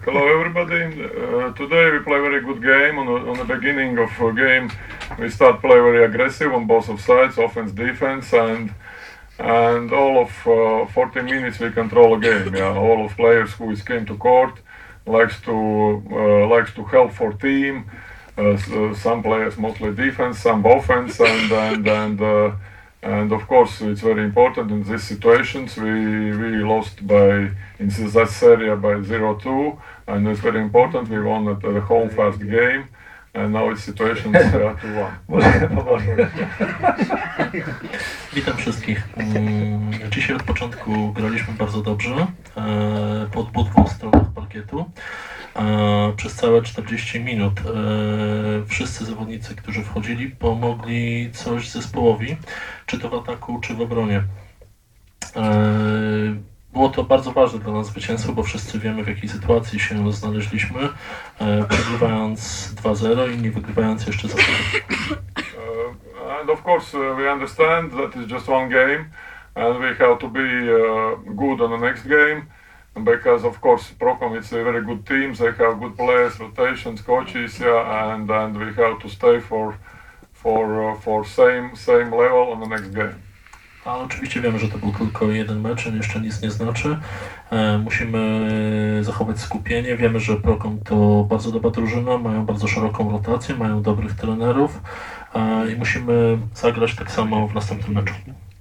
Hello everybody. Today we play very good game. On the beginning of game we start play very aggressive on both of sides, offense, defense, and all of 14 minutes we control a game. Yeah, all of players who is came to court likes to help for team. Some players mostly defense, some offense, and of course it's very important in these situations. We lost in that series by 0-2, and it's very important. We won at the home first game, and now it's situations 2-1. Witam wszystkich. Dzisiaj od początku graliśmy bardzo dobrze po dwóch stronach parkietu. Przez całe 40 minut wszyscy zawodnicy, którzy wchodzili, pomogli coś zespołowi, czy to w ataku, czy w obronie. Było to bardzo ważne dla nas zwycięstwo, bo wszyscy wiemy, w jakiej sytuacji się znaleźliśmy, przegrywając 2-0 i nie wygrywając jeszcze za And of course we understand that it's just one game and we have to be good on the next game. Because of course Procom is a very good team, they have good players, rotations, coaches, yeah, and we have to stay for same level on the next game. A oczywiście wiemy, że to był tylko jeden mecz, jeszcze nic nie znaczy. Musimy zachować skupienie. Wiemy, że Procom to bardzo dobra drużyna, mają bardzo szeroką rotację, mają dobrych trenerów i musimy zagrać tak samo w następnym meczu.